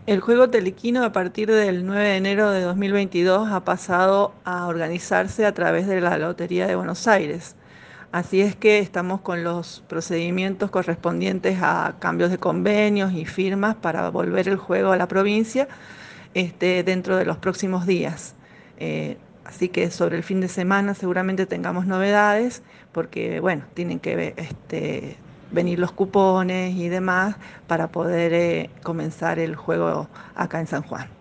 El juego Telequino a partir del 9 de enero de 2022 ha pasado a organizarse a través de la Lotería de Buenos Aires. Así es que estamos con los procedimientos correspondientes a cambios de convenios y firmas para volver el juego a la provincia dentro de los próximos días. Así que sobre el fin de semana seguramente tengamos novedades porque, bueno, tienen que venir los cupones y demás para poder comenzar el juego acá en San Juan.